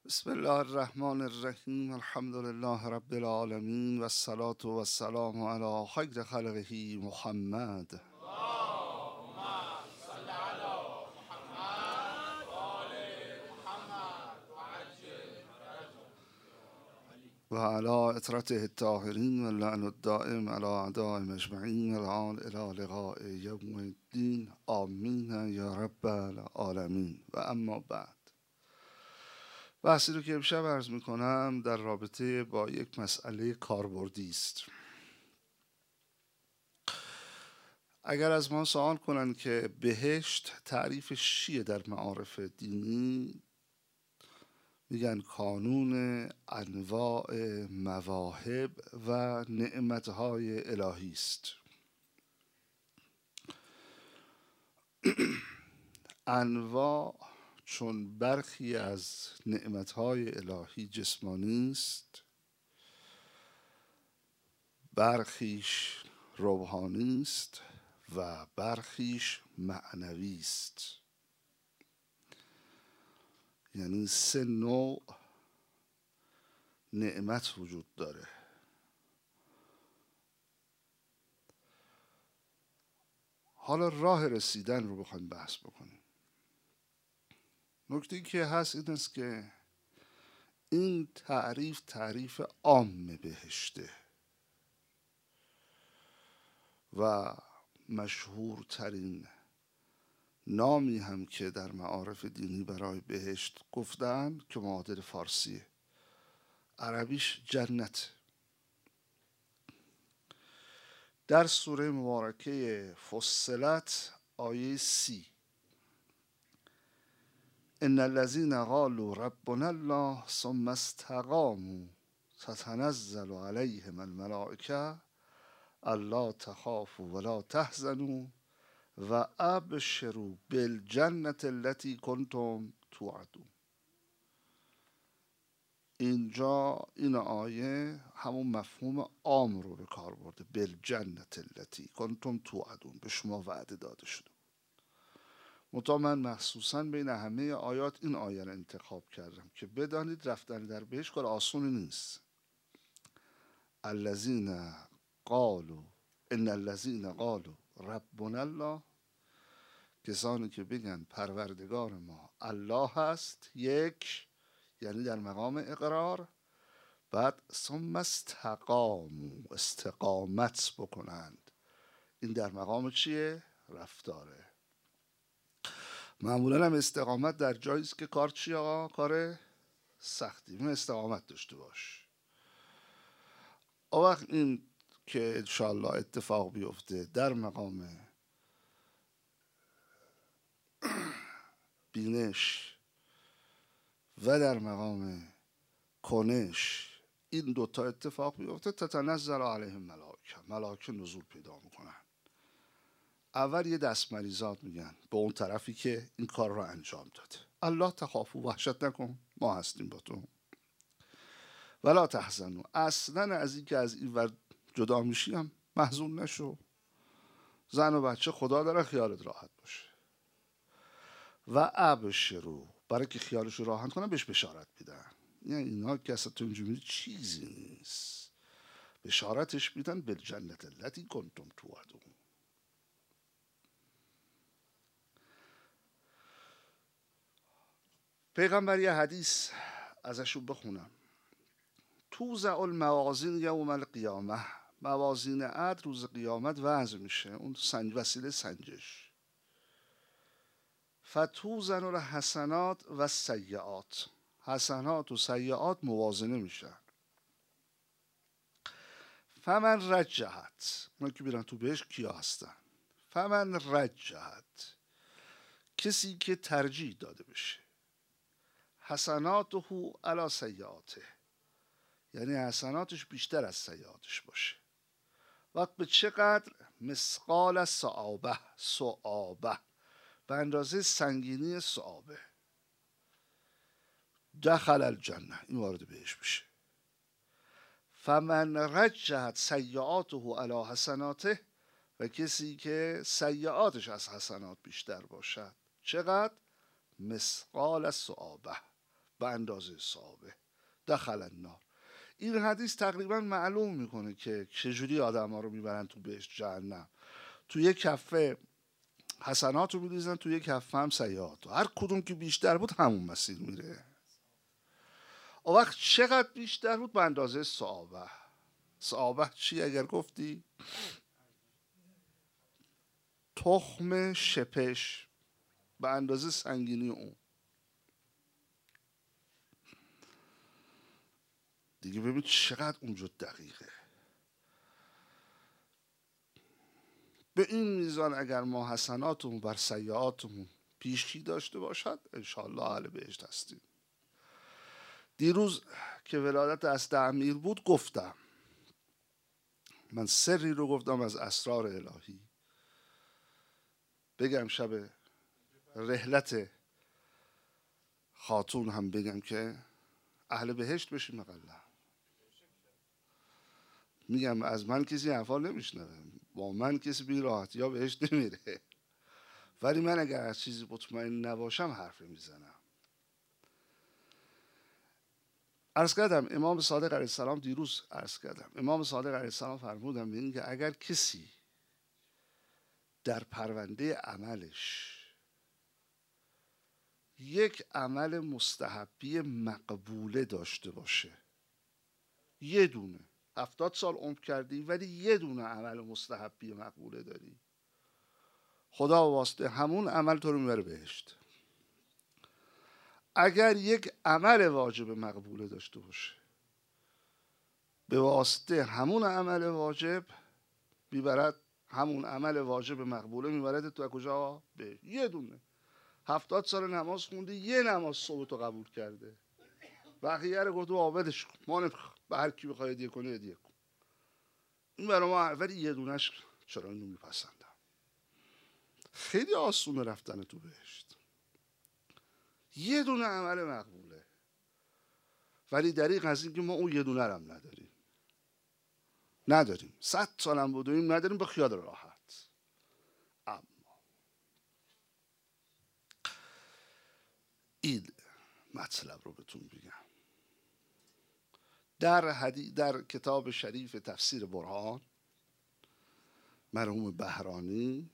بسم الله الرحمن الرحیم الحمد لله رب العالمین و الصلاة و السلام علی خیر خلقه محمد و علی اطرته الطاهرین و لعن الدائم علی اعدائهم اجمعین الان الی لقاء یوم الدین آمین یا رب العالمین. و اما بعد، بحثی رو که امشب عرض میکنم در رابطه با یک مسئله کاربردی است. اگر از ما سوال کنن که بهشت تعریفش چیه در معارف دینی، میگن کانون انواع مواهب و نعمتهای الهی است. انواع چون برخی از نعمتهای الهی جسمانی است، برخیش روحانی است و برخیش معنوی است. یعنی سه نوع نعمت وجود داره. حالا راه رسیدن رو بخوایم بحث بکنیم. نکته که هست این است که این تعریف عام بهشته و مشهورترین نامی هم که در معارف دینی برای بهشت گفتن که معادل فارسیه، عربیش جنت. در سوره مبارکه فصلت آیه 30: ان الذين قالوا ربنا الله ثم استقاموا تتنزل عليهم الملائكه الا تخافوا ولا تحزنوا و ابشروا بالجنة التي کنتم توعدون. اینجا این آیه همون مفهوم عام رو به کار برده، بالجنة التي کنتم توعدون، به شما وعده داده شده. منتها من مخصوصا بین همه آیات این آیه رو انتخاب کردم که بدانید رفتن در بهشت کار آسونی نیست. الذین قالوا ان الذین قالوا ربنا الله، کسانی که بگن پروردگار ما الله هست، یک، یعنی در مقام اقرار، بعد ثم استقاموا، استقامت بکنند، این در مقام چیه؟ رفتاره. معمولا هم استقامت در جایی است که کار چیه آقا؟ کار سختی. من استقامت داشته باش. اون وقت این که انشاءالله اتفاق بیفته در مقام بینش و در مقام کنش، این دوتا اتفاق بیفته، تتنزل علیهم ملائکه نزول پیدا میکنن. اول یه دست مریزاد میگن به اون طرفی که این کار رو انجام داده: الله تخافوا، وحشت نکن، ما هستیم با تو. ولا تحزنوا، اصلا از این که از این ور جدا میشی هم محزون نشو. زن و بچه خدا داره، خیالت راحت باشه. و ابشروا، برای که خیالش رو راحت کنن بهش بشارت میدن. یعنی اینا که اصلا تو اینجا میدید چیزی نیست، بشارتش میدن بالجنة التي کنتم توعدون. پیغمبر یه حدیث ازشون بخونم: توزع الموازین یوم القیامه، موازین عدل روز قیامت وضع میشه، اون وسیله سنجش. فتوزن الحسنات و السیئات، حسنات و سیئات موازنه میشن. فمن رجحت، اونا که بیرن تو بهش کیا هستن؟ فمن رجحت، کسی که ترجیح داده بشه، حسناته علی سیئاته، یعنی حسناتش بیشتر از سیئاتش باشه. وقت به چقدر؟ مثقال صعابه، صعابه به اندازه سنگینی صعابه. دخل الجنه، این وارد بهش میشه. فمن رجحت سیئاته علی حسناته، و کسی که سیئاتش از حسنات بیشتر باشد، چقدر؟ مثقال صعابه، به اندازه صحابه دخل النار. این حدیث تقریبا معلوم میکنه که چجوری آدم ها رو میبرن تو بهشت جهنم. تو یک کفه حسنات رو میریزن، تو یک کفه هم سیئات. هر کدوم که بیشتر بود همون مسیر میره. اون وقت چقدر بیشتر بود؟ به اندازه صحابه. صحابه چی اگر گفتی؟ تخم شپش به اندازه سنگینی اون. دیگه ببین چقدر اونجا دقیقه. به این میزان اگر ما حسناتمون بر سیئاتمون پیشی داشته باشد انشاءالله اهل بهشت هستیم. دیروز که ولادت از امیر بود گفتم، من سری رو گفتم از اسرار الهی. بگم شب رحلت خاتون هم بگم که اهل بهشت بشیم اقلا. میگم از من کسی حرفا نمیشنوه، با من کسی بی راحتی یا بهشت نمیره، ولی من اگر از چیزی مطمئن نباشم حرف میزنم. عرض کردم امام صادق علیه السلام، دیروز عرض کردم امام صادق علیه السلام فرمودن به این که اگر کسی در پرونده عملش یک عمل مستحبی مقبوله داشته باشه، یه دونه، 70 سال عمر کردی ولی یه دونه عمل مستحبی مقبوله داری، خدا واسطه همون عمل تو رو میبره بهشت. اگر یک عمل واجب مقبوله داشته باشه، به واسطه همون عمل واجب میبرد، همون عمل واجب مقبوله میبرد تو کجا؟ به یه دونه. 70 سال نماز خوندی، یه نماز صبح تو قبول کرده، بقیه رو گفت عابدش کن، ما نمیخوام، به هر کی بخوای هدیه کنی هدیه کن. این برای ما، ولی یه دونش چرا اینو میپسندم. خیلی آسونه رفتن تو بهشت، یه دونه عمل مقبوله، ولی دریغ از این که ما اون یه دونه رو هم نداریم 100 سالم بودیم نداریم، به خیال راحت. اما این مطلب رو بهتون بگم، در کتاب شریف تفسیر برهان مرحوم بهرانی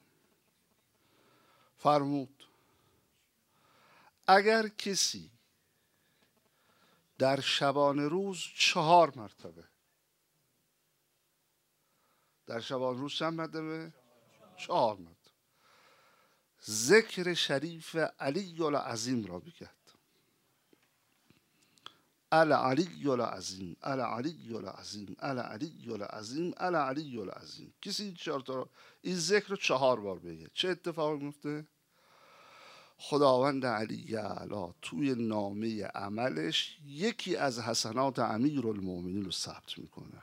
فرمود اگر کسی در شبانه روز 4 مرتبه، در شبانه روز چند مرتبه؟ 4 مرتبه ذکر شریف علی العظیم را بگد، العلی العظیم، العلی العظیم، العلی العظیم، العلی العظیم، کسی این 4 تا این ذکر رو 4 بار بگه، چه اتفاقی میفته؟ خداوند علی اعلی توی نامه عملش یکی از حسنات امیرالمومنین رو ثبت میکنه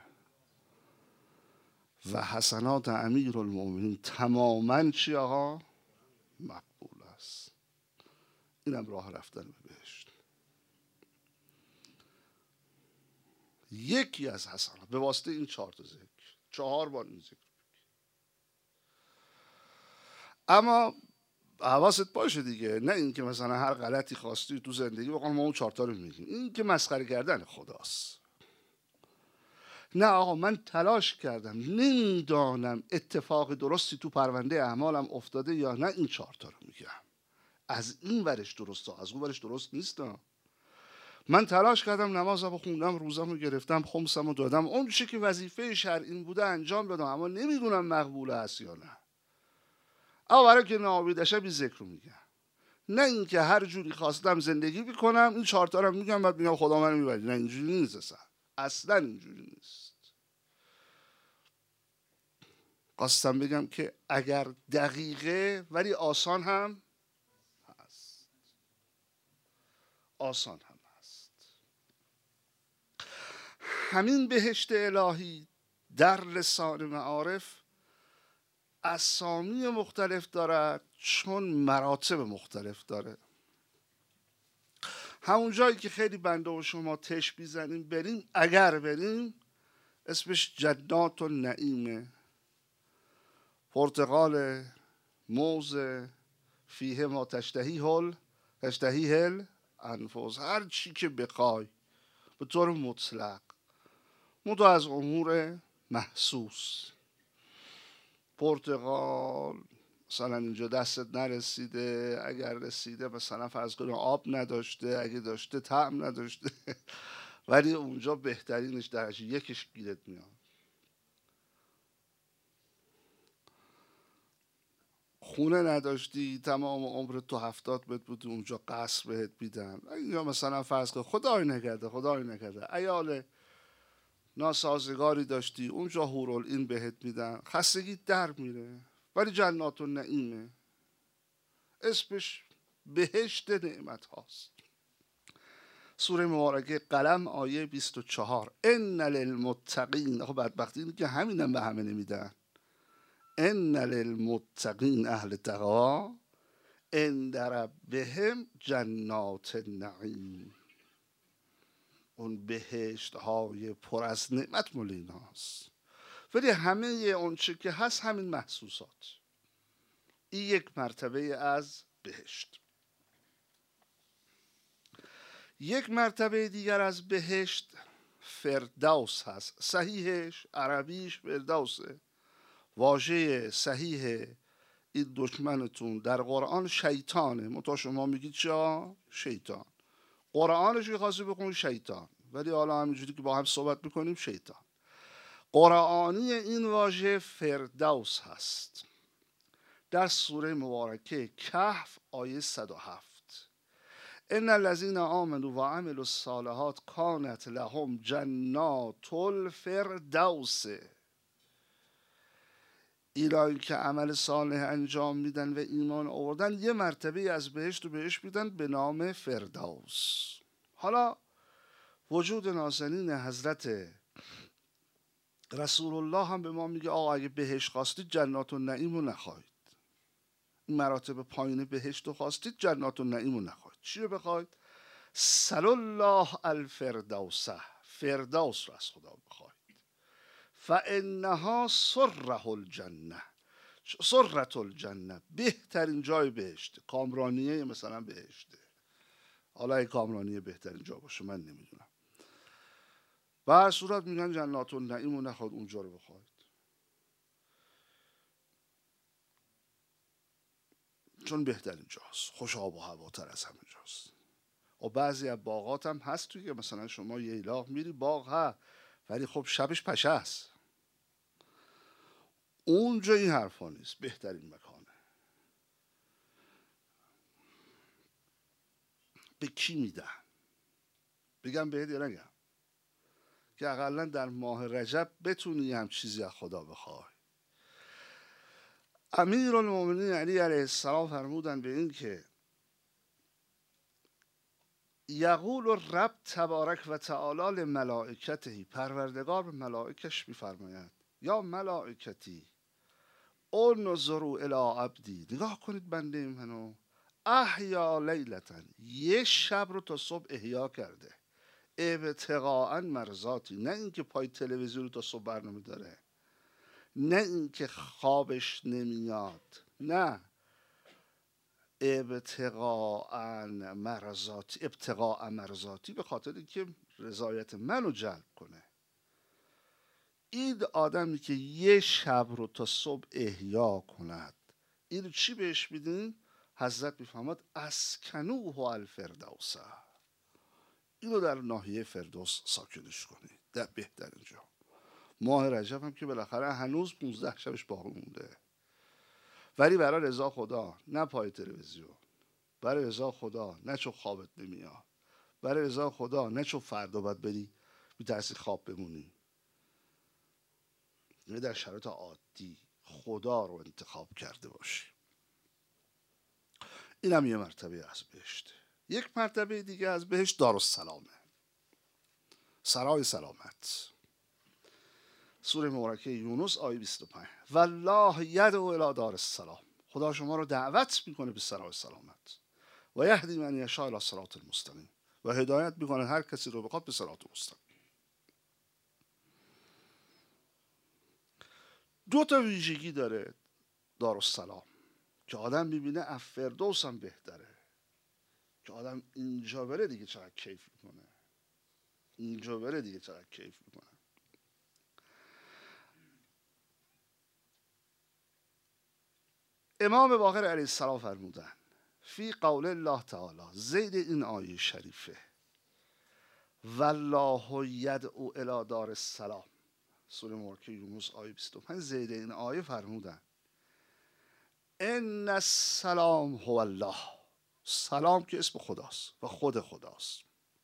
و حسنات امیرالمومنین تماما چی آقا؟ مقبول است. اینم راه رفتن به بهشت. یکی از حسنات به واسطه این 4 تا ذکر، 4 بار این ذکر. اما حواست باشه دیگه، نه این که مثلا هر غلطی خواستی تو زندگی بقول ما اون 4 تا رو میگیم، این که مسخره کردن خداست. نه آقا من تلاش کردم نمیدانم اتفاق درستی تو پرونده اعمالم افتاده یا نه، این 4 تا رو میگم. از این ورش درسته، از اون ورش درست نیست. من تلاش کردم نمازم خوندم، روزم رو گرفتم، خمسم رو دادم، اون چیزی که وظیفه شرعی بوده انجام دادم، اما نمیدونم مقبوله است یا نه. اما برای که ناامیدشم این ذکر رو میگم، نه اینکه هر جوری خواستم زندگی بکنم این 4 تا رو میگم بعد میگم خدا منو میبره. نه اینجوری نیست، اصلا اینجوری نیست. خواستم بگم که اگر دقیقه ولی آسان هم هست، آسان هم هست. همین بهشت الهی در لسان معارف اسامی مختلف دارد چون مراتب مختلف داره. همون جایی که خیلی بنده و شما تش بیزنیم بریم، اگر بریم، اسمش جنات النعیمه، پرتقال، موز، فیه ما تشتهی هل انفس، هر چی که بخوای به طور مطلق، منتها از امور محسوس. پرتقال مثلا اینجا دستت نرسیده، اگر رسیده مثلا فرض کنه آب نداشته، اگه داشته طعم نداشته ولی اونجا بهترینش درجه یکش گیرت میاد. خونه نداشتی، تمام عمرت تو 70 متر بودی، اونجا قصر بهت میدن. یا مثلا فرض کن خدای نکرده عیال ناسازگاری داشتی، اونجا هورالعین بهت میدن، خستگی در میره. ولی جنات النعیمه، اسمش بهشت نعمت هاست. سوره مبارکه قلم آیه 24 ان للمتقین. خب بدبختی اینه که همینم به همه نمیدن. ان للمتقین اهل تقوا عند ربهم جنات النعیم. اون بهشت های پر از نعمت مال ایناست. ولی همه اون چه که هست همین محسوسات. این یک مرتبه از بهشت. یک مرتبه دیگر از بهشت فردوس هست. صحیحش عربیش فردوسه. واژه صحیح این دشمنتون در قرآن شیطانه. منتها شما میگید چه؟ شیطان. قرآنش میخواستی بخون شیطان، ولی حالا همینجوری که با هم صحبت میکنیم شیطان. قرآنی این واژه فردوس هست. در سوره مبارکه کهف آیه 107 ان الذين آمنوا وعملوا الصالحات كانت لهم جنات الفردوس. اینایی که عمل صالح انجام میدن و ایمان آوردن یه مرتبه از بهشت رو بهش میدن به نام فردوس. حالا وجود نازنین حضرت رسول الله هم به ما میگه آقا اگه بهشت خواستید جنات النعیم رو نخواهید. این مراتب پایین بهشت رو خواستید جنات النعیم رو نخواهید. چی رو بخواید؟ سل الله الفردوس، فردوس رو از خدا بخواهید. فانها سره الجنه، سرت الجنه، بهترین جای بهشته. کامرانیه مثلا بهشته. حالا ای کامرانیه بهترین جا باشه من نمیدونم. و هر صورت میگن جنات النعیم رو نخواهید، اونجا رو بخواهید. چون بهترین جاست، خوش آب و هواتر از همه جاست. و بعضی از باغات هم هست توی که مثلا شما ییلاق میری باغ ها، ولی خب شبش پشه است. اونجا این حرفا نیست، بهترین مکانه. به کی میدن؟ بگم بهت یا نگم؟ که اقلا در ماه رجب بتونی هم چیزی از خدا بخوای. امیرالمومنین علی علیه السلام فرمودن به این که یقول رب تبارک و تعالی لملائکته، پروردگار به ملائکش میفرماید یا ملائکتی انظروا الی عبدی، نگاه کنید بنده منو، احیا لیلتن، یه شب رو تا صبح احیا کرده، ابتغاء مرضاتی، نه اینکه پای تلویزیون رو تا صبح برنامه داره، نه اینکه خوابش نمیاد، نه، ابتغاء مرضاتی، به خاطر اینکه رضایت منو جلب کنه. این آدمی که یه شب رو تا صبح احیا کند، این چی بهش میدین؟ حضرت میفهمد اسکنوه الفردوس، اینو در ناحیه فردوس ساکنش کنید، در بهترین جا. ماه رجب هم که بالاخره هنوز 15 شبش باقی مونده، ولی برای رضا خدا، نه پای تلویزیون، برای رضا خدا، نه چون خوابت نمیاد، برای رضا خدا، نه چون فردا باید بری میترسی خواب بمونی، نه در شرایط عادی خدا رو انتخاب کرده باشی. این هم یه مرتبه از بهشت. یک مرتبه دیگه از بهشت دارالسلامه، سرای سلامت. سوره مبارکه یونس آیه 25 والله یدعو الی دار السلام، خدا شما رو دعوت میکنه به سرای سلامت. و یهدی من یشاء الی صراط المستقیم، و هدایت میکنه هر کسی رو بخواد به صراط مستقیم. دو تا ویژگی داره دارالسلام که آدم میبینه فردوس هم بهتره، که آدم اینجا بره دیگه چقدر کیف میکنه، اینجا بره دیگه چقدر کیف میکنه. امام باقر علیه السلام فرمودن فی قول الله تعالی، زید این آیه شریفه، والله یدعو الی دار السلام، سوره مبارکه یونس آیه 25، زید این آیه فرمودن ان السلام هو الله، سلام که اسم خداست و خود خداست،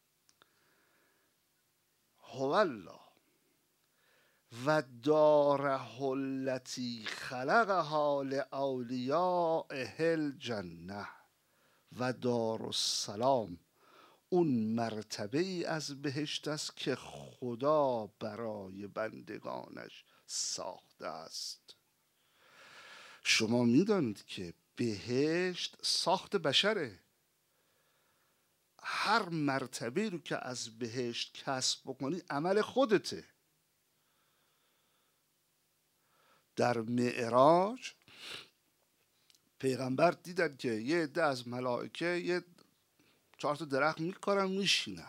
هو الله و داره التي خلقها لاولیائه الجنه، و دار السلام اون مرتبه ای از بهشت است که خدا برای بندگانش ساخته است. شما میدانید که بهشت ساخت بشره، هر مرتبه رو که از بهشت کسب بکنی عمل خودته. در معراج پیغمبر دیدن که یه عده از ملائکه یه 4 تا درخت میکارن میشینن،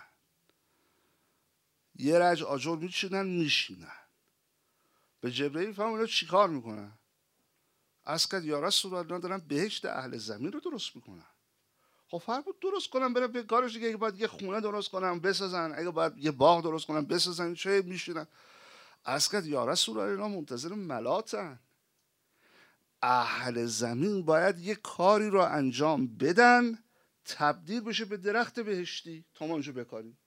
یه رج آجر میچینن میشینن. به جبرئیل فرمود چی کار میکنن؟ عرض کرد یا رسول الله دارن بهشت اهل زمین رو درست میکنن. خب فرمود درست کنن، برن به کارش دیگه. اگه باید یه خونه درست کنن بسازن، اگه باید یه باغ درست کنن بسازن، چه میشینن؟ عرض کرد یا رسول الله اینا منتظر ملاتن، اهل زمین باید یه کاری رو انجام بدن تبدیل بشه به درخت بهشتی تا ما اونجا بکاریم.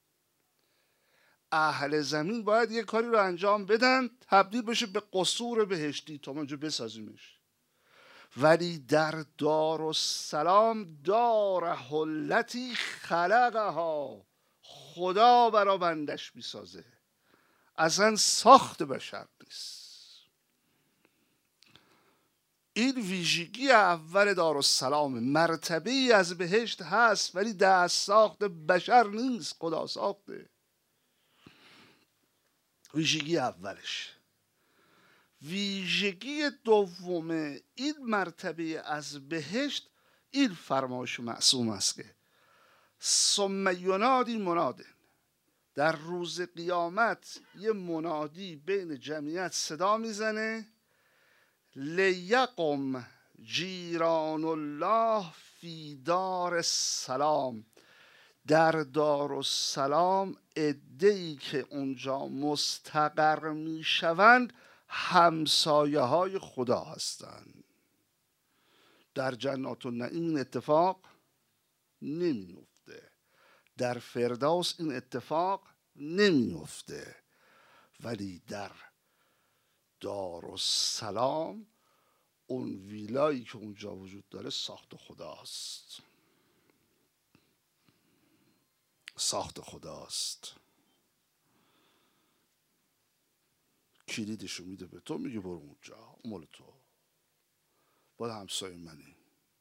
اهل زمین باید یه کاری رو انجام بدن تبدیل بشه به قصور بهشتی تا ما اونجا بسازیمش. ولی در دارالسلام داره التی خلقها، خدا برا بندش میسازه، اصلا ساخت بشر نیست. این ویژگی اول دارالسلام، مرتبه ای از بهشت هست ولی دست ساخت بشر نیست، خدا ساخته. ویژگی اولش. ویژگی دوم این مرتبه از بهشت، این فرمایش معصوم است که ثم ینادی مناد، در روز قیامت یه منادی بین جمعیت صدا میزنه لیقم جیران الله فی دار السلام، در دارالسلام عده‌ای که اونجا مستقر میشوند همسایه های خدا هستند. در جنات النعیم این اتفاق نمیفته، در فردوس این اتفاق نمیفته، ولی در دارالسلام اون ویلایی که اونجا وجود داره ساخت خداست، ساخت خداست. کلیدشو میده به تو، میگه برو اونجا، مال تو، باید همسایه منی.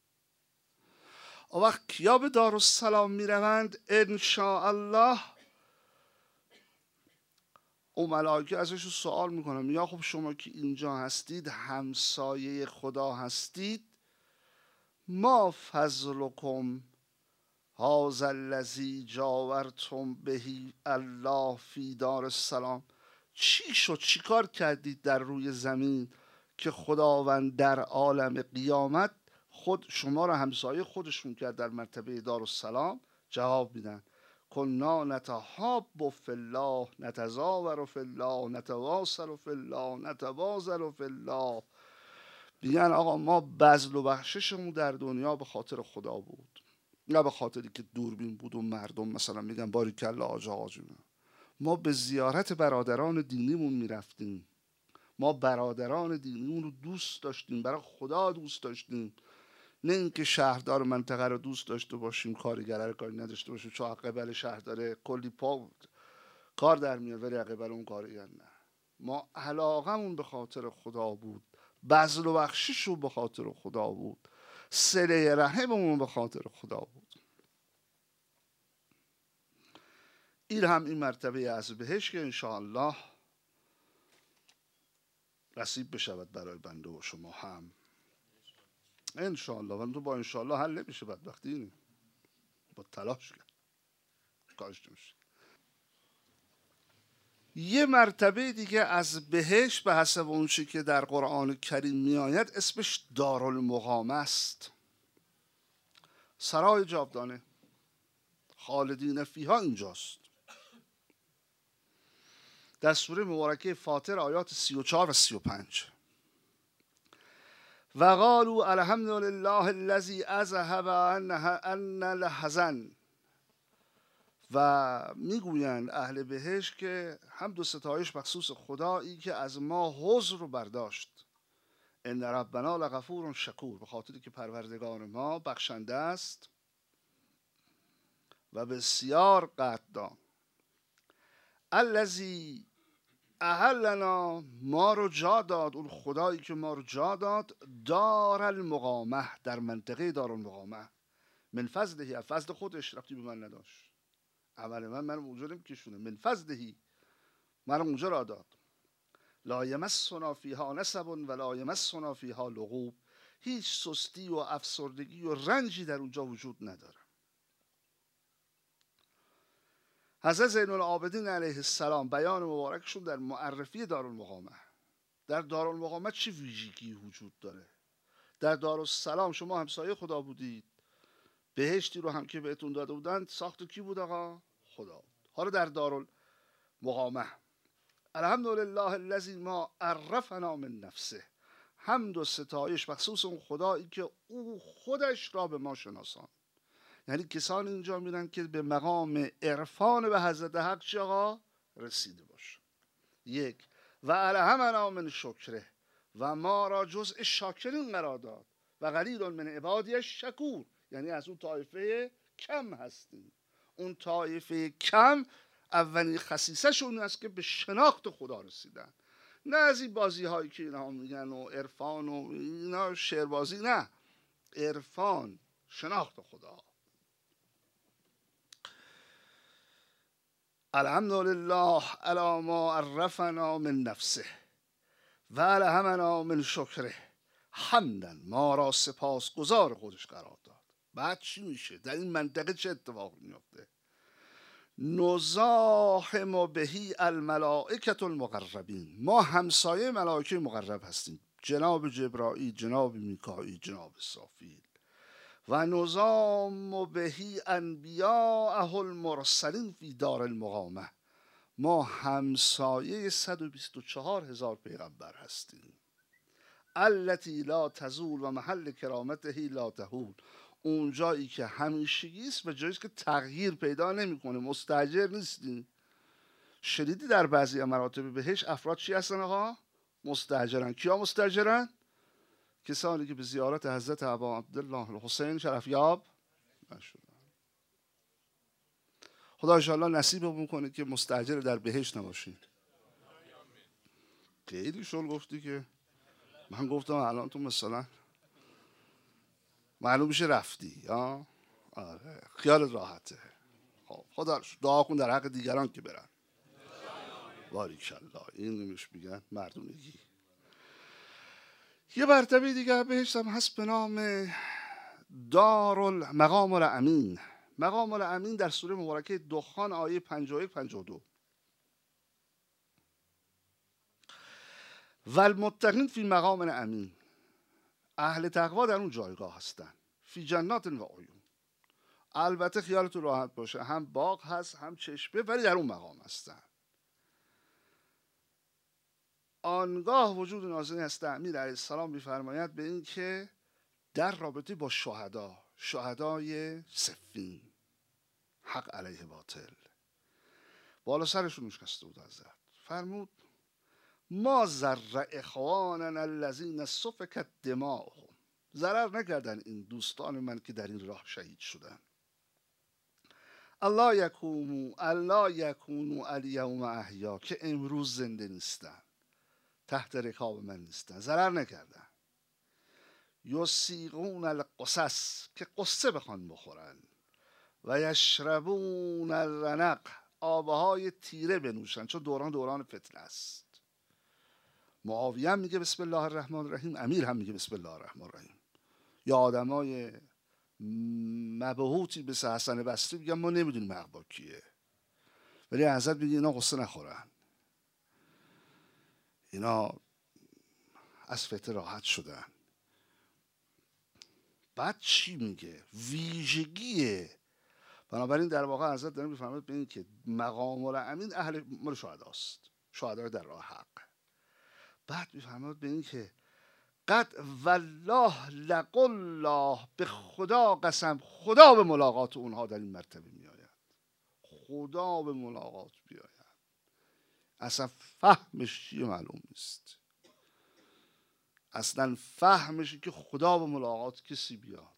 اون وقت کیا به دارالسلام میروند؟ انشاءالله اون ملائکه ازشون سوال میکنن، میگه خب شما که اینجا هستید همسایه خدا هستید، ما فضلکم هذا الذی جاورتم به الله فی دار السلام، چی شد، چی کار کردید در روی زمین که خداوند در عالم قیامت خود شما را همسایه خودشون کرد در مرتبه دارالسلام؟ جواب میدن کنا نتحاب فی الله نتزاور فی الله نتواصل فی الله نتبازل فی الله. میگن آقا ما بذل و بخششمون در دنیا به خاطر خدا بود، نه به خاطری که دوربین بود و مردم مثلا میگن باریکلا آقا جون. ما به زیارت برادران دینیمون میرفتیم، ما برادران دینیمون رو دوست داشتیم، برای خدا دوست داشتیم، نه اینکه شهردار منطقه رو دوست داشته باشیم کارگره رو کاری نداشته باشیم، چون قبل شهرداره کلی پا کار در میاد ولی قبل اون کارگر نه. ما علاقمون به خاطر خدا بود، بذل و بخشش رو به خاطر خدا بود، صله رحممون به خاطر خدا بود. این هم این مرتبه از بهشت که انشاءالله نصیب بشود برای بنده و شما هم انشاءالله. و تو با انشاءالله حل نمیشه بدبختی. با تلاش کرد کارش نمیشه. یه مرتبه دیگه از بهشت به حسب اون چی که در قرآن کریم میآید اسمش دارالمقامه است، سرای جاودانه، خالدین فیها اینجاست. در سوره مبارکه فاطر آیات 34 و 35 و قالوا الحمد لله الذی اذهب عنا الحزن، و میگویند اهل بهشت که حمد و ستایش مخصوص خدایی که از ما حزن رو برداشت. ان ربنا لغفور شکور، به خاطری که پروردگار ما بخشنده است و بسیار قدردان. الذی اهلنا، ما رو جا داد، اون خدایی که ما رو جا داد، دار المقامه، در منطقه دار المقامه، من فضله، فضل خودش، ربطی به من نداشت، عمل من اونجا نمیکشونه، من فضله من اونجا را داد. لا یمسنا فیها نصب ولا یمسنا فیها لغوب، هیچ سستی و افسردگی و رنجی در اونجا وجود نداره. حضرت زین العابدین علیه السلام بیان مبارکشون در معرفی دارالمقامه، در دارالمقامه چه ویژگی وجود داره؟ در دارالسلام شما همسایه خدا بودید، بهشتی رو هم که بهتون داده بودن ساخت کی بود آقا؟ خدا بود. حالا در دارالمقامه الحمدلله الذی ما عرفنا من نفسه، حمد و ستایش مخصوص اون خدایی که او خودش را به ما شناسان. یعنی کسان اینجا میرن که به مقام عرفان به حضرت حق چه آقا رسیده باشه. یک و الهمنا من شکره، و ما را جزء شاکرین قرار داد. و قلیل من عبادی شکور، یعنی از اون طایفه کم هستیم. اون طایفه کم اولین خصیصه شون است که به شناخت خدا رسیدن، نه از این بازی هایی که اینا میگن و عرفان و اینا شعربازی، نه، عرفان شناخت خدا. الحمدلله علی ما عرفنا من نفسه و الهمنا من شکره، حمدن، ما را سپاسگزار خودش قرار داد. بعد چی میشه؟ در این منطقه چه اتفاقی میفته؟ نزاحم بهی الملائکة المقربین، ما همسایه ملائکه مقرب هستیم، جناب جبرائیل، جناب میکائیل، جناب اسرافیل. و نظام بهی انبیاء المرسلین فی دار المقامه، ما همسایه 124,000 پیغمبر هستیم. التی لا تزول و محل کرامته لا تهول، اون جایی که همیشگی است و جایی که تغییر پیدا نمیکنه، مستاجر نیستیم. شنیدی در بعضی مراتب بهشت افراد چی هستن آقا؟ مستاجرن. کیا مستاجرن؟ کسانی که به زیارت حضرت ابا عبدالله الحسین شرفیاب نشدن. خدا انشاءالله نصیبمون کنه که مستاجر در بهشت نباشید. خیلی شل گفتی که من گفتم الان تو مثلا معلوم میشه رفتی. آره خیالت راحته. خب خدا دعا کن در حق دیگران که برن. باریکالله، این نمیش میگن مردونگی. یه مرتبه دیگه بهشت هم هست به نام مقام الامین. مقام الامین در سوره مبارکه دخان آیه 51-52 و المتقین فی مقام الامین، اهل تقوا در اون جایگاه هستن، فی جنات و عیون. البته خیالتون راحت باشه، هم باغ هست هم چشمه، ولی در اون مقام هستن. آنگاه وجود نازنین هست امیر علیه السلام میفرماید به این که در رابطه با شهدای صفین، حق علیه باطل، بالا سرشون نشسته بود حضرت، فرمود ما ضر اخواننا الذین سفکت دماؤهم، ضرر نکردن این دوستان من که در این راه شهید شدن. الله یکونوا الیوم احیا، که امروز زنده نیستن، تحت رکاب من نیستن، ضرر نکردن. یسیقون القصص، که قصه بخوان بخورن. و یشربون الرنق، آبهای تیره بنوشن، چون دوران فتنه است. معاویه هم میگه بسم الله الرحمن الرحیم، امیر هم میگه بسم الله الرحمن الرحیم. یا آدمای مبهوتی مثل حسن بصری میگن ما نمیدونیم اقبا کیه، ولی حضرت میگه اینا قصه نخورن، اینا از فتنه راحت شدن. بعد چی میگه؟ ویژگیه. بنابراین در واقع حضرت داره میفرماید به این که مقام الامین اهل مال شهداست، شهدای در راه حق. بعد میفرماید به این که قد والله لقل الله، به خدا قسم خدا به ملاقات اونها در این مرتبه میآید، خدا به ملاقات بیاید. اصلا فهمش چیه معلوم نیست، اصلا فهمش که خدا به ملاقات کسی بیاد،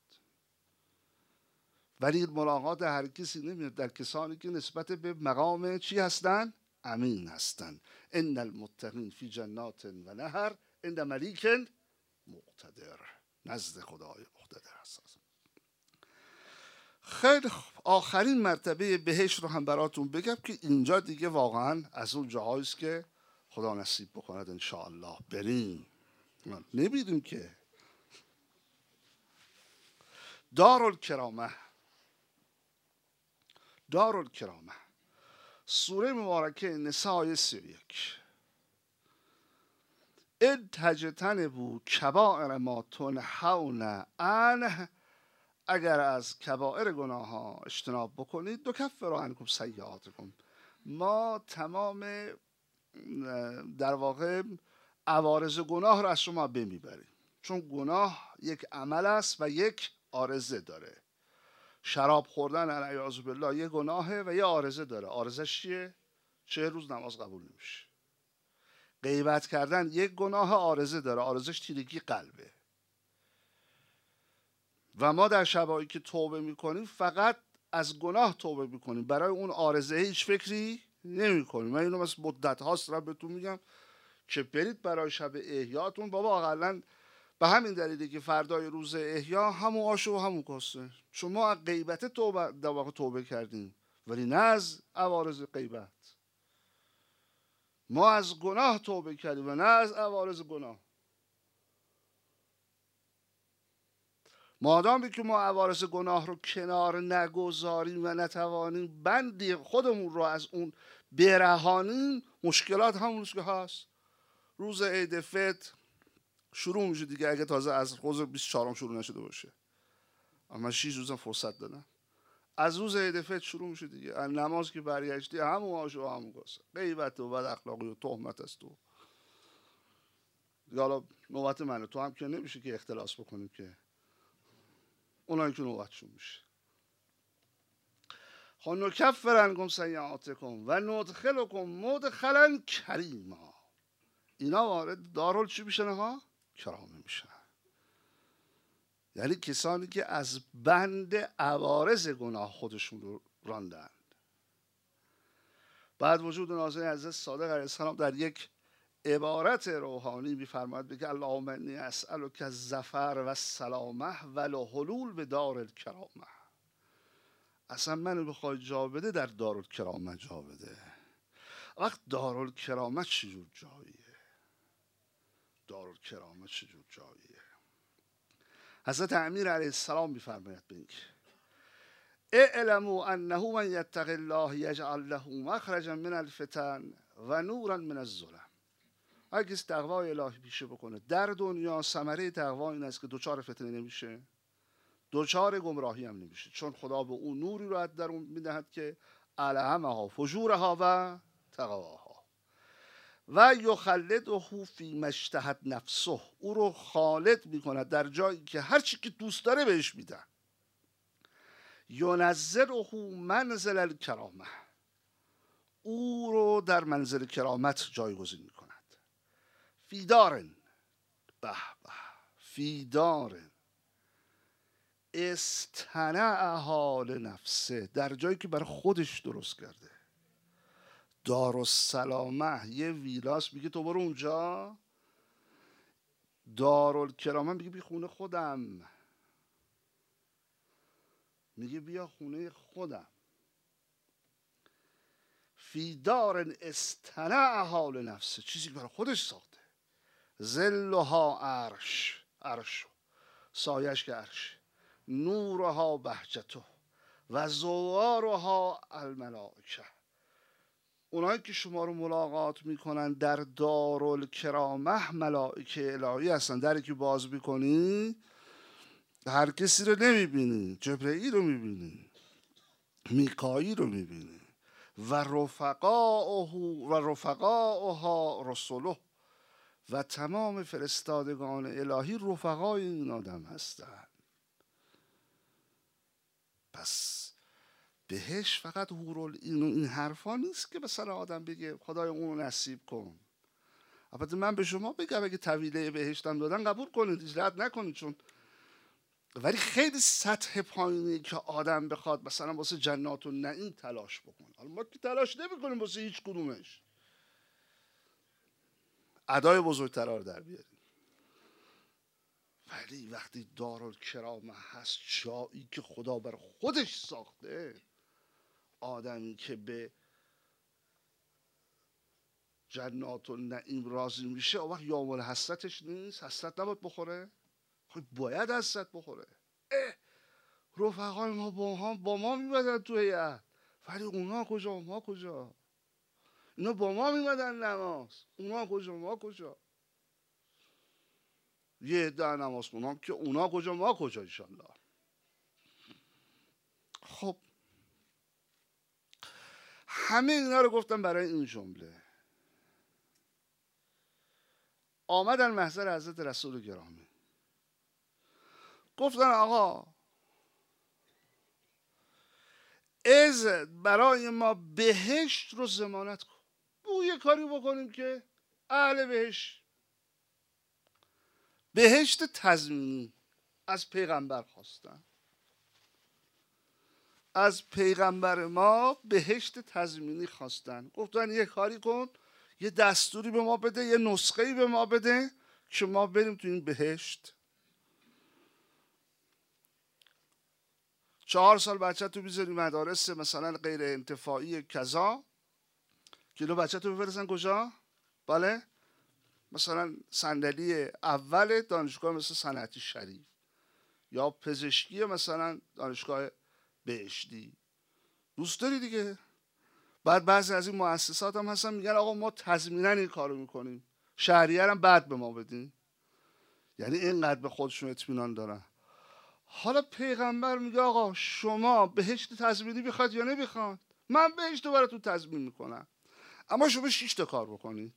ولی ملاقات هر کسی نمیاد در کسانی که نسبت به مقام چی هستن؟ امین هستن. ان المتقین فی جنات و نهر عند ملیک مقتدر، نزد خدای مقتدر هست. خیلی خوب، آخرین مرتبه بهشت رو هم براتون بگم که اینجا دیگه واقعا از اون جاهایی است که خدا نصیب بکند انشاءالله بریم، نمیدونیم که. دارالکرامه، دارالکرامه، سوره مبارکه نساء آیه 31. ان تجتنبوا کبائر ما تنهون عنه، اگر از کبائر گناه ها اجتناب بکنید نکفر عنکم سیئاتکم، ما تمام در واقع عوارض گناه رو از شما بمیبریم، چون گناه یک عمل است و یک عارضه داره. شراب خوردن علیاذ بالله یه گناهه و یه عارضه داره. عارضش چیه؟ 40 روز نماز قبول نمیشه. غیبت کردن یک گناه عارضه داره، عارضش تیرگی قلبه. و ما در شبایی که توبه میکنیم فقط از گناه توبه میکنیم، برای اون عارضه هیچ فکری نمیکنیم. من اینو مثل مدت هاست را بهتون میگم که برید برای شب احیاتون، بابا اقلا به همین دلیلی که فردای روز احیا همون آشو و همون کاسته، چون ما از غیبت توبه در واقع توبه کردیم، ولی نه از عوارض غیبت. ما از گناه توبه کردیم و نه از عوارض گناه. مادامی که ما عوارض گناه رو کنار نگذاریم و نتوانیم بندی خودمون رو از اون برهانیم، مشکلات همون که هست. روز عید فطر شروع میشه دیگه، اگه تازه از روز 24 شروع نشده باشه، اما 6 روز فرصت دادن. از روز عید فطر شروع میشه دیگه، از نماز که برگشتی همون آشو همون کاسه، غیبت و بد اخلاقی و تهمت است. و دیگه حالا نوبت منه، تو هم که نمیشه که اختلاس بکنیم که اونایی که نوبتشون میشه. خب نکفر عنکم سیئاتکم و ندخلکم مدخلا کریما، اینا وارد دارال چی میشن ها؟ کرامه میشن. یعنی کسانی که از بند عوارض گناه خودشون رو راندند. بعد وجود ناظر حضرت صادق علیه السلام در یک عبارت روحانی میفرماید بگه اللهم انی اسألک الظفر و السلامه و الحلول به دار الکرامه. اصلا منو بخوای جا بده در دارالکرامه جا بده. وقت دارالکرامه چجور جاییه؟ دارالکرامه چجور جاییه؟ حضرت امیر علیه السلام میفرماید به اینکه اعلموا انه من یتق الله یجعل له مخرجا من الفتن و نورا من الظلم. اگه کسی تقوای الهی پیشه بکنه در دنیا، ثمره تقوا این است که دوچار فتنه نمیشه، دوچار گمراهی هم نمیشه، چون خدا به اون نوری رو از درون میدهد که الهمها فجورها و تقواها و یخلده فی ما اشتهت نفسه، او رو خالد میکند در جایی که هر چی که دوست داره بهش میدن. ینزله منزل الکرامه، او رو در منزل کرامت جایگزین میکند. فیدارن، به به، فیدارن استنعها لنفسه، در جایی که برای خودش درست کرده. دارالسلامه یه ویلاس، میگه تو برو اونجا. دارالکرامه میگه بی خونه خودم، میگه بیا خونه خودم. فیدارن استنعها لنفسه، چیزی که برای خودش ساخته. ظلها عرش، عرش سایش که عرش، نورها بهجته و زوارها الملائکه. اونایی که شما رو ملاقات میکنن در دارالکرامه ملائکه الهی هستن. دری که باز میکنی هر کسی رو نمیبینی، جبرئیل رو میبینی، میکائیل رو میبینی و رفقاؤها رسوله و تمام فرستادگان الهی رفقای این آدم هستن. پس بهش فقط حورالعین و این حرفا نیست که مثلا آدم بگه خدای اونو نصیب کن. البته من به شما بگم اگه طویله بهشتم دادن قبول کنید، رد نکنید، چون ولی خیلی سطح پایینی که آدم بخواد مثلا واسه جنات و نعیم تلاش بکنه. حالا ما که تلاش نمی‌کنیم واسه هیچ کدومش، ادای بزرگترا رو در بیاریم. ولی وقتی دارالکرامه هست، جایی که خدا بر خودش ساخته، آدمی که به جنات و نعیم راضی میشه، اون وقت یامل حسرتش نیست. حسرت نباید بخوره؟ خب باید حسرت بخوره. رفقای ما با ما میمدن تو هیئت، ولی اونا کجا ما کجا؟ اینا با ما میمدن نماز، اونا کجا ما کجا؟ یه عده نماز خونام که اونا کجا ما کجا انشالله. خب همه اینا رو گفتم برای این جمله. آمدن محضر حضرت رسول گرامی، گفتن آقا برای ما بهشت رو ضمانت کن. بو یه کاری بکنیم که اهل بهشت تضمینی از پیغمبر خواستن. از پیغمبر ما بهشت تضمینی خواستن. گفتن یه کاری کن، یه دستوری به ما بده، یه نسخه‌ای به ما بده که ما بریم تو این بهشت. 4 سال بچه تو بیزاری مدارس مثلا غیر انتفاعی کذا، کیلو بچه تو بفرستن کجا؟ بله؟ مثلا صندلی اول دانشگاه مثل صنعتی شریف، یا پزشکی مثلا دانشگاه بهشتی. دوست داری دیگه. بعد بعضی از این مؤسسات هم هستن میگن آقا ما تضمیناً این کارو میکنیم، شهریه هم بعد به ما بدین. یعنی اینقدر به خودشون اطمینان دارن. حالا پیغمبر میگه آقا شما بهشت تضمینی بخواد یا نمیخواد، من بهشت رو براتون تضمین میکنم، اما شما 6 تا کار بکنید.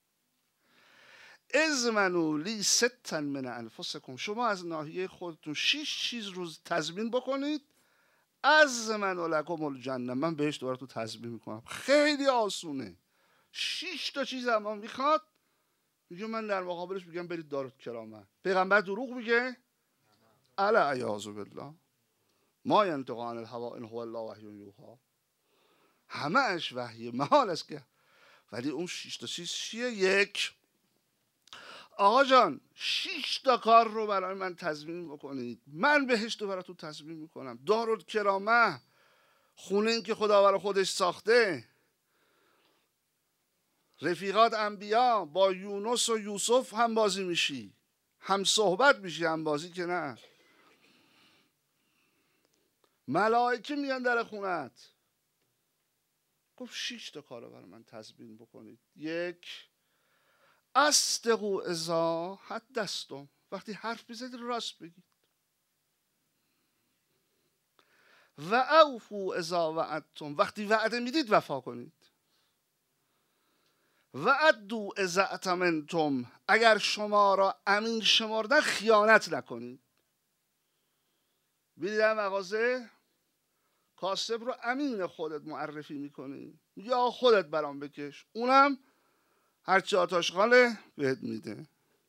اضمنوا لی 6 من انفسکم، شما از ناحیه خودتون 6 چیز رو تضمین بکنید. اضمن لکم الجنه، من بهشت رو براتون تضمین میکنم. خیلی آسونه. 6 تا چیز اما میخواد، میگه من در مقابلش میگم برید دارالکرامه. پیغمبر دروغ میگه؟ الا عیاذ بالله، ما ینطق عن الهوی ان هو الا وحی یوحی. همه اش وحیه، محال است که. ولی اون 6 تا چیز چیه؟ 1 آقا جان 6 تا کار رو برای من تضمین بکنید، من بهشت رو براتون تضمین میکنم. دارالکرامه، خونه این که خدا برای خودش ساخته. رفیقات انبیا، با یونس و یوسف هم بازی میشی، هم صحبت میشی، هم بازی که نه. ملائکه میان در خونت. گفت 6 تا کار رو برای من تضمین بکنید. 1 اصدقوا اذا حدثتم، وقتی حرف بزنید راست بگید. و اوفوا اذا وعدتم، وقتی وعده میدید وفا کنید. و ادوا اذا ائتمنتم، اگر شما را امین شمردن خیانت نکنید. بیدید در مغازه کاسب رو امین خودت معرفی میکنی، یا خودت برام بکش، اونم هرچی آتاش خاله بهت میده.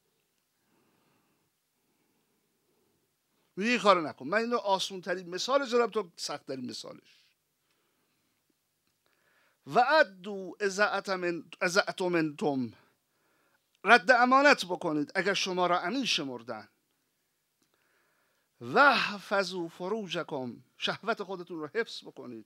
میگه کارو نکن. من اینو آسون ترین مثال زدم تو سخت ترین مثالش. و ادوا اذا ائتمنتم، رد امانت بکنید اگر شما را امین شمردن. و احفظوا فروجکم، شهوت خودتون رو حفظ بکنید.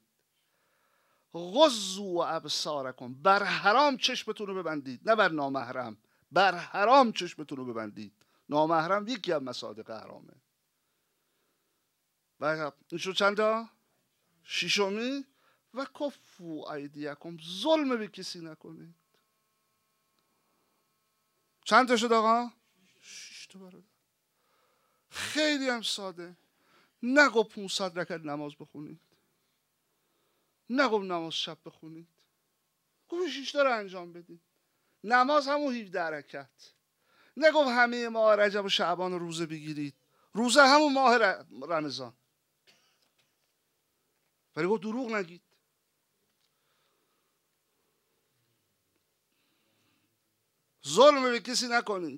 غضوا ابصارکم، بر حرام چشمتون رو ببندید، نه بر نامحرم، بر حرام چشمتون رو ببندید. نامحرم یکی از مصادیق حرامه. این شد چند تا؟ ششمی. و کفو ایدیکم، ظلم به کسی نکنید. چند تا شد آقا؟ 6 تا برادر. خیلی هم ساده. نگو 500 رکعت نماز بخونید، نگو نماز شب بخونید، گفت 6 تا رو انجام بدید. نماز همون 17 رکعت. نگو همه ماه رجب و شعبان رو روزه بگیرید، روزه همون ماه رمضان. ولی گفت دروغ نگید. ظلم به کسی نکنید.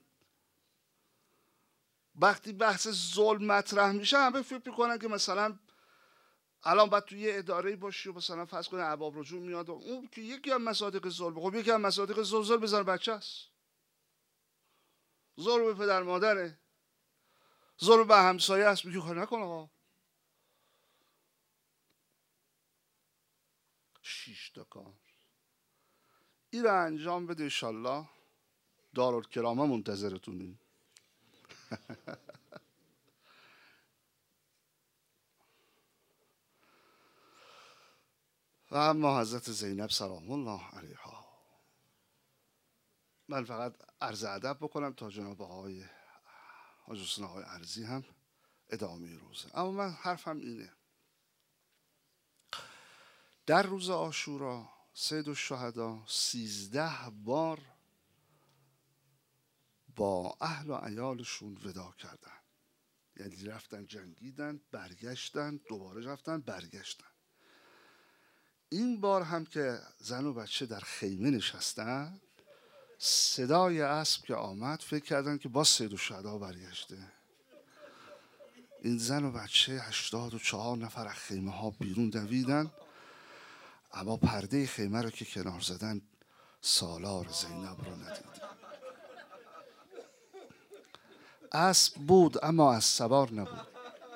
وقتی بحث ظلم مطرح میشه همه فکر میکنن که مثلا الان باید توی یه اداره باشی و مثلا فرض کنه ارباب رجوع میاد و اون که یکی از مصادیق ظلم. خب یکی از مصادیق ظلم بزن بچه است، ظلم به پدر مادره، ظلم به همسایه است. میگه کار نکن آقا. 6 تا کار این رو انجام بده، انشالله دارالکرامه منتظرتونیم. و اما حضرت زینب سلام الله علیها، من فقط عرض ادب بکنم تا جناب آقای حاج حسین آقای ارزی هم ادامه روزه. اما من حرفم اینه، در روز عاشورا سید الشهدا 13 بار با اهل و عیالشون وداع کردن. یعنی رفتن جنگیدن، برگشتن، دوباره رفتن، برگشتن. این بار هم که زن و بچه در خیمه نشستن، صدای اسب که آمد فکر کردن که با سید الشهدا برگشته. این زن و بچه 84 نفر از خیمه ها بیرون دویدن، اما پرده خیمه رو که کنار زدن سالار زینب رو ندیدن. اسب بود اما از سوار نبود.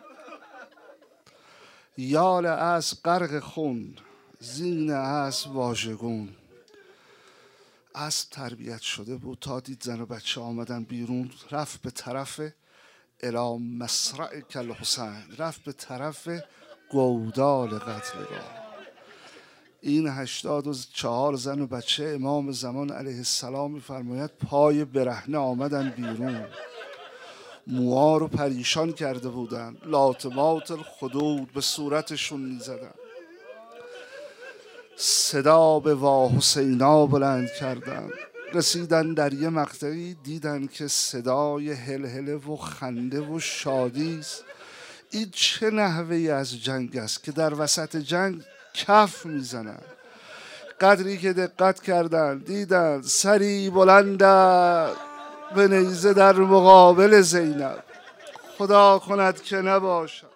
یال اسب غرق خون، زین اسب واژگون. اسب تربیت شده بود، تا دید زن و بچه آمدن بیرون رفت به طرف الی مصرع کالحسین، رفت به طرف گودال قتلگاه. این 84 زن و بچه امام زمان علیه السلام می‌فرماید پای برهنه آمدن بیرون، موها رو پریشان کرده بودن، لاطمات الخدود به صورتشون میزدن، صدا به وا حسینا بلند کردن. رسیدن در یه مقطعی دیدن که صدای هلهله و خنده و شادی است. این چه نحوهی از جنگ است که در وسط جنگ کف میزنن. قدری که دقت کردن دیدن سری بلند به نیزه در مقابل زینب. خدا کند که نباشد